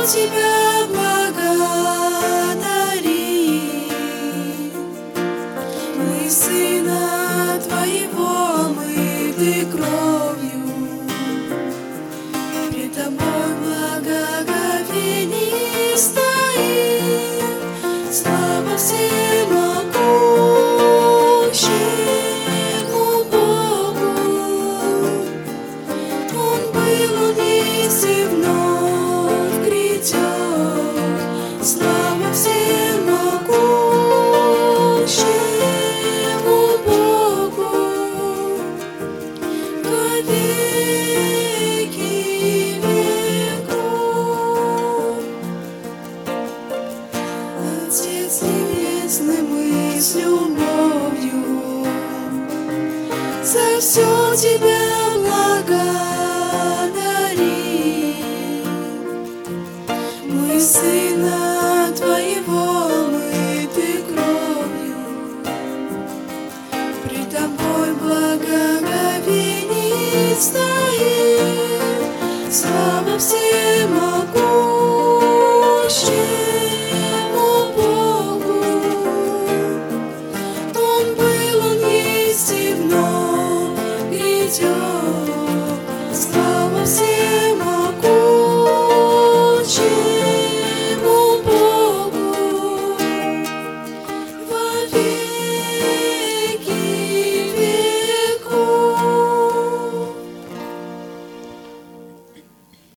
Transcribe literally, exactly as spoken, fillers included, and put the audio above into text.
Тебя благодарим. Мы Сына Твоего, мыты кровью, пред Тобой благоговение стоим. Слава всемогущему Богу, Он был, Он есть и вновь грядет. Слава всемогущему Богу во веки веков. Отец Небесный, мы с любовью за все Тебя благодарим. Мы Сына Твоего, мыты кровью, пред Тобой благоговение стоим. Слава всемогущему